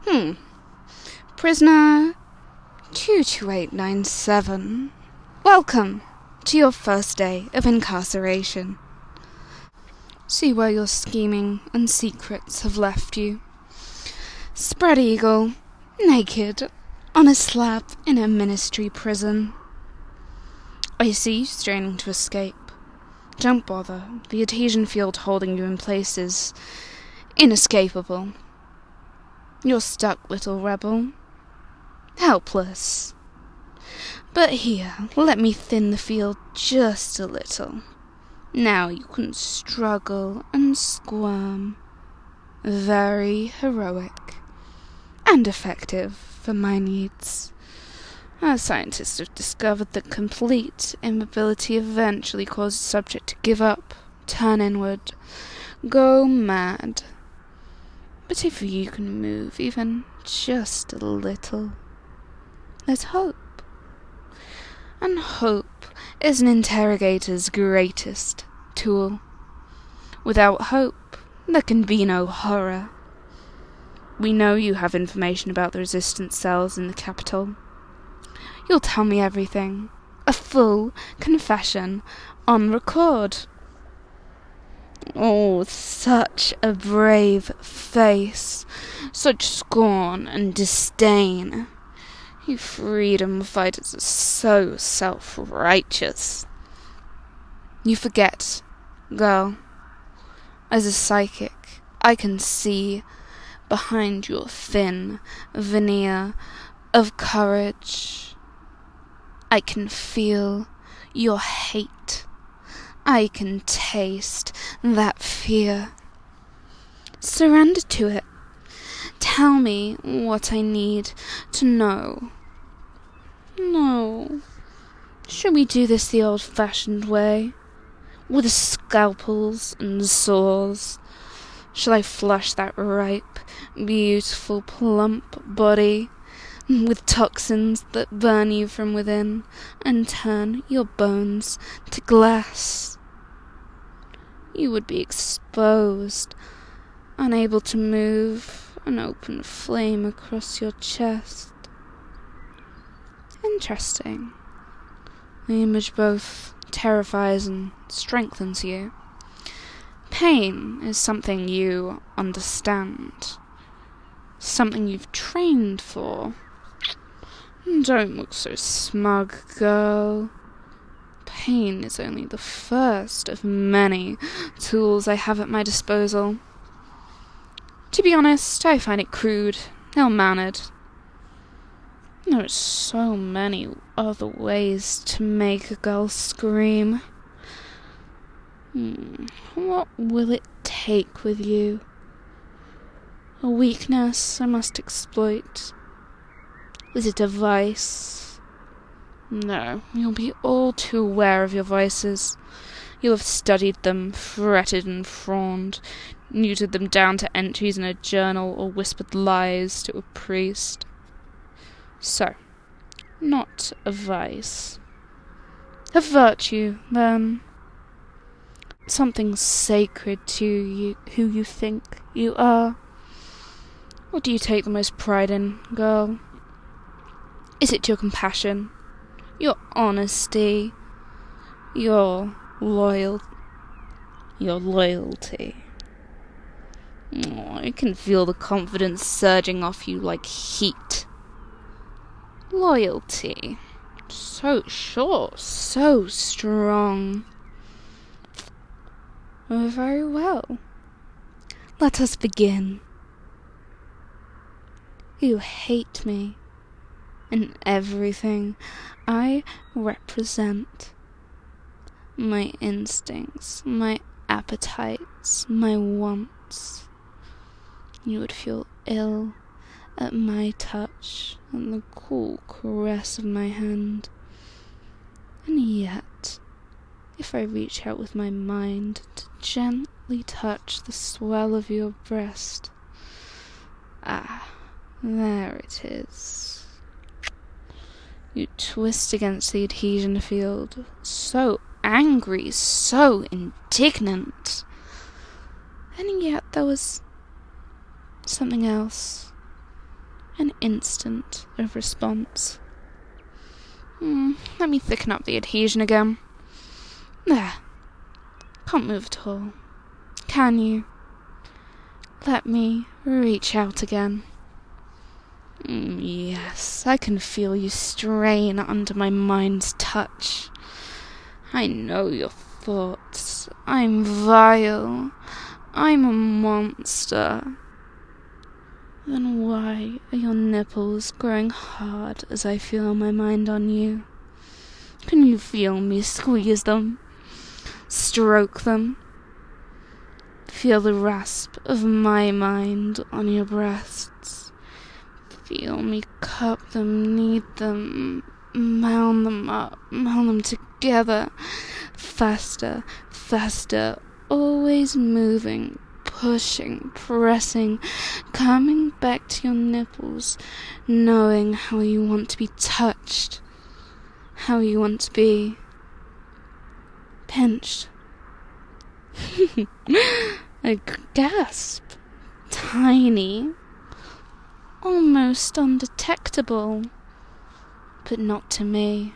Prisoner 22897, welcome to your first day of incarceration. See where your scheming and secrets have left you. Spread eagle, naked, on a slab in a ministry prison. I see you straining to escape. Don't bother, the adhesion field holding you in place is inescapable. You're stuck, little rebel. Helpless. But here, let me thin the field just a little. Now you can struggle and squirm. Very heroic. And effective for my needs. Our scientists have discovered that complete immobility eventually causes the subject to give up, turn inward, go mad. But if you can move even just a little, there's hope. And hope is an interrogator's greatest tool. Without hope, there can be no horror. We know you have information about the resistance cells in the capital. You'll tell me everything. A full confession on record. Oh, such a brave face. Such scorn and disdain. You freedom fighters are so self-righteous. You forget, girl. As a psychic, I can see behind your thin veneer of courage. I can feel your hate. I can taste that fear. Surrender to it. Tell me what I need to know. No. Should we do this the old-fashioned way? With scalpels and saws? Shall I flush that ripe, beautiful, plump body with toxins that burn you from within and turn your bones to glass? You would be exposed, unable to move, an open flame across your chest. Interesting. The image both terrifies and strengthens you. Pain is something you understand, something you've trained for. Don't look so smug, girl. Pain is only the first of many tools I have at my disposal. To be honest, I find it crude, ill-mannered. There are so many other ways to make a girl scream. What will it take with you? A weakness I must exploit? Is it a vice? No, you'll be all too aware of your vices. You'll have studied them, fretted and fawned, neutered them down to entries in a journal or whispered lies to a priest. So, not a vice. A virtue, then. Something sacred to you, who you think you are. What do you take the most pride in, girl? Is it your compassion, your honesty, your loyalty? Oh, I can feel the confidence surging off you like heat. Loyalty. So sure, so strong. Oh, very well. Let us begin. You hate me and everything I represent. My instincts, my appetites, my wants. You would feel ill at my touch and the cool caress of my hand. And yet, if I reach out with my mind to gently touch the swell of your breast, there it is. You twist against the adhesion field, so angry, so indignant. And yet there was something else. an instant of response. Let me thicken up the adhesion again. There. Can't move at all. Can you? Let me reach out again. Yes, I can feel you strain under my mind's touch. I know your thoughts. I'm vile. I'm a monster. Then why are your nipples growing hard as I feel my mind on you? Can you feel me squeeze them? Stroke them? Feel the rasp of my mind on your breasts. Feel me cup them, knead them, mound them up, mound them together. Faster, faster, always moving, pushing, pressing, coming back to your nipples, knowing how you want to be touched, how you want to be pinched. A gasp, tiny, almost undetectable, but not to me.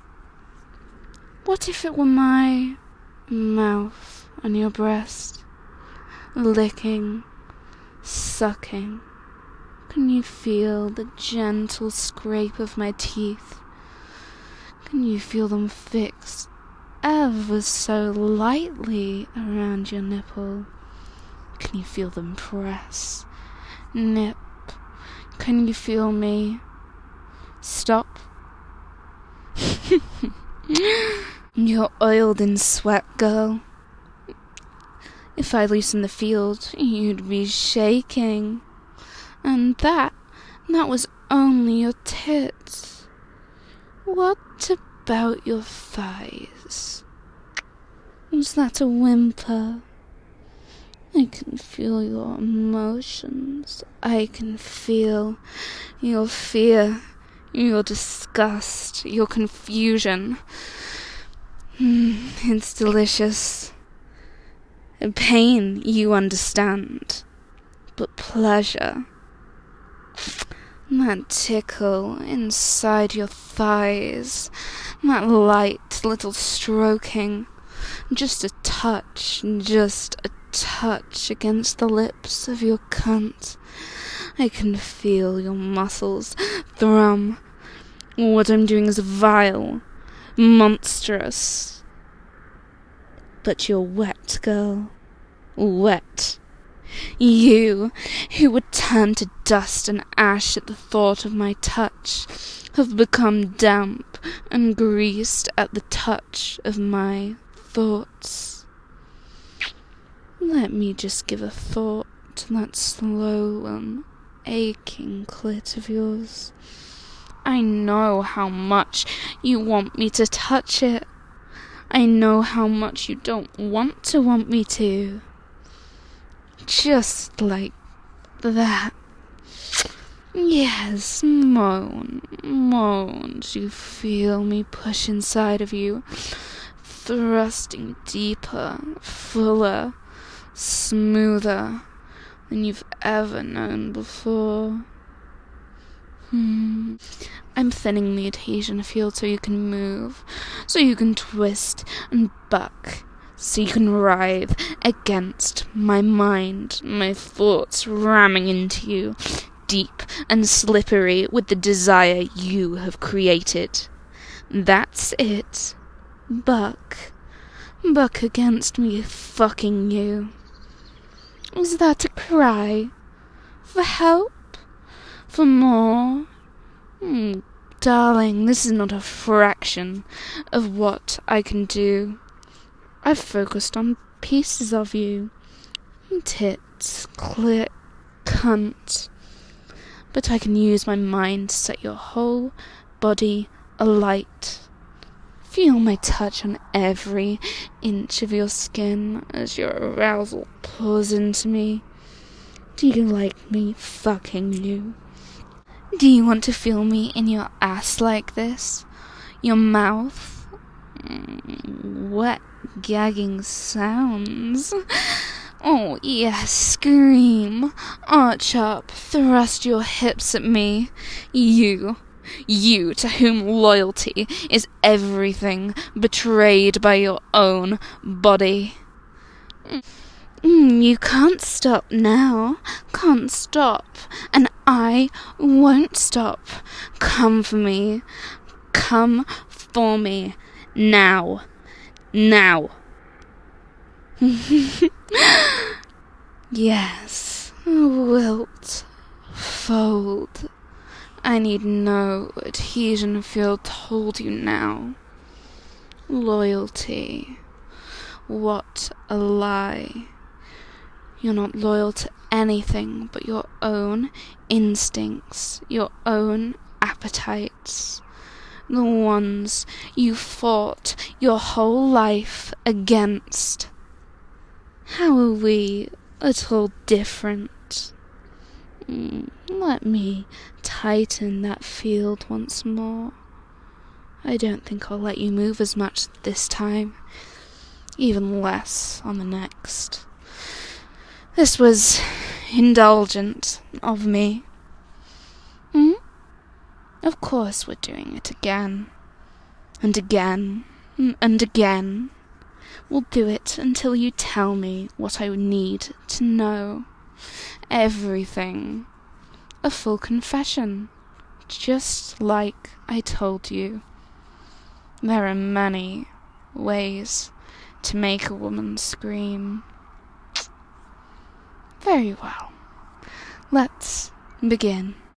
What if it were my mouth on your breast, licking, sucking? Can you feel the gentle scrape of my teeth? Can you feel them fix ever so lightly around your nipple? Can you feel them press, nip? Can you feel me stop? You're oiled in sweat, girl. If I loosened the field, you'd be shaking. And that was only your tits. What about your thighs? Was that a whimper? I can feel your emotions. I can feel your fear, your disgust, your confusion. It's delicious. Pain, you understand. But pleasure. That tickle inside your thighs. That light little stroking. Just a touch against the lips of your cunt. I can feel your muscles thrum. What I'm doing is vile, monstrous. But you're wet, girl. Wet. You, who would turn to dust and ash at the thought of my touch, have become damp and greased at the touch of my thoughts. Let me just give a thought to that slow and aching clit of yours. I know how much you want me to touch it. I know how much you don't want me to. Just like that. Yes, moan. Do you feel me push inside of you? Thrusting deeper, fuller, smoother than you've ever known before. I'm thinning the adhesion field so you can move, so you can twist and buck, so you can writhe against my mind, my thoughts ramming into you, deep and slippery with the desire you have created. That's it. Buck against me fucking you. Is that a cry? For help? For more? Darling, this is not a fraction of what I can do. I've focused on pieces of you. Tits, clit, cunt. But I can use my mind to set your whole body alight. Feel my touch on every inch of your skin as your arousal pours into me. Do you like me fucking you? Do you want to feel me in your ass like this? Your mouth? Wet, gagging sounds. Oh, yes, scream. Arch up, thrust your hips at me. You to whom loyalty is everything, betrayed by your own body. You can't stop now, can't stop, and I won't stop. Come for me, come for me, now, now. Yes, wilt, fold. I need no adhesion field to hold you now. Loyalty, what a lie. You're not loyal to anything but your own instincts, your own appetites, the ones you fought your whole life against. How are we at all different? Let me tighten that field once more. I don't think I'll let you move as much this time, even less on the next. This was indulgent of me. Of course we're doing it again, and again, and again. We'll do it until you tell me what I need to know. Everything. A full confession, just like I told you. There are many ways to make a woman scream. Very well. Let's begin.